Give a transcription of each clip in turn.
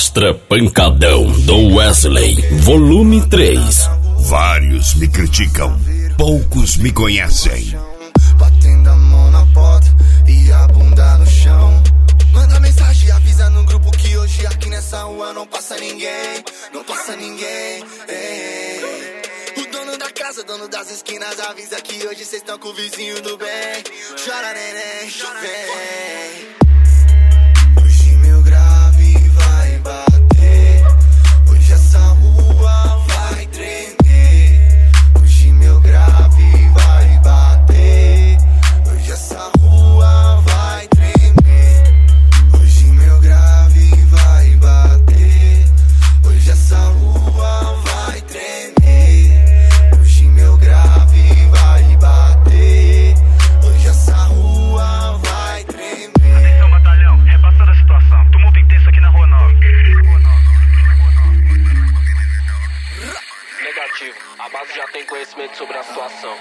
Mostra Pancadão do Wesley, volume 3. Vários me criticam, poucos me conhecem. Batendo a mão na porta e a bunda no chão. Manda mensagem, avisa no grupo que hoje aqui nessa rua não passa ninguém. Não passa ninguém, ei. O dono da casa, dono das esquinas, avisa que hoje cês tão com o vizinho do bem. Chora neném, vem. Hoje meu grave vai bater. Hoje essa rua vai tremer. Hoje meu grave vai bater. Hoje essa rua vai tremer. Hoje meu grave vai bater. Hoje essa rua vai tremer. Hoje meu grave vai bater. Hoje essa rua vai tremer. Atenção, batalhão, repassando a situação. Tumulto intenso aqui na Rua 9. Negativo, a base já tem conhecimento sobre a situação.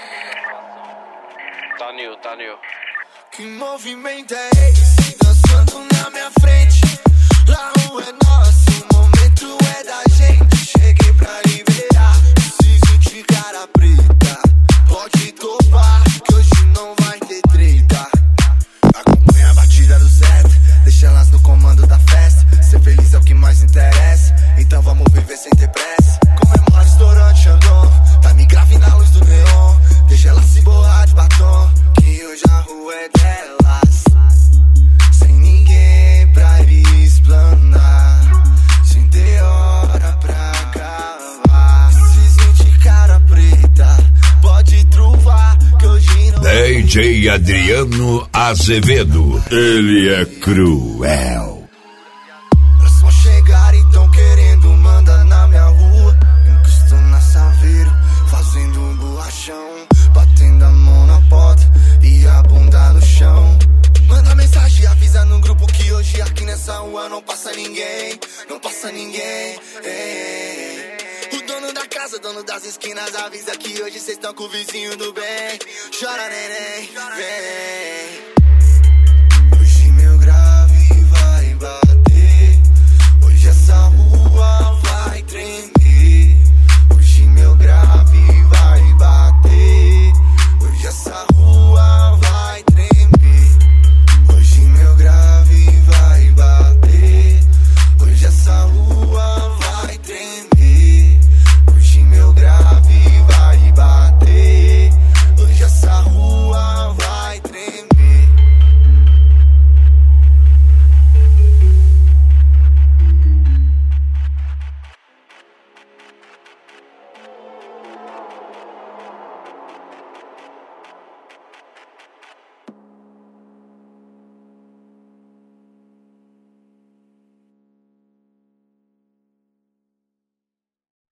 Tá new. Que movimento é esse? Dançando na minha frente. A rua é nossa, o momento é da gente. Cheguei pra liberar, preciso de cara preta. Pode topar, que hoje não vai ter treta. Acompanha a batida do Zé, deixa elas no comando da festa. Ser feliz é o que mais interessa, então vamos viver sem ter pressa. Comemora estourante Xandão, tá me grave na luz do neon. Deixa elas se borrar de batom, que hoje a rua é delas. Sem ninguém pra explanar, sem ter hora pra acabar. Preciso de cara preta, pode truvar, que hoje não. DJ Adriano Azevedo, ele é cruel. Elas vão chegar e tão querendo mandar na minha rua. Encostando na Saveiro, fazendo um borrachão. Batendo a mão na porta e a bunda no chão. Manda mensagem, avisa no grupo que hoje aqui nessa rua não passa ninguém. Não passa ninguém, ei. O dono da casa, dono das esquinas, avisa que hoje cês tão com o vizinho do bem. Chora neném, vem.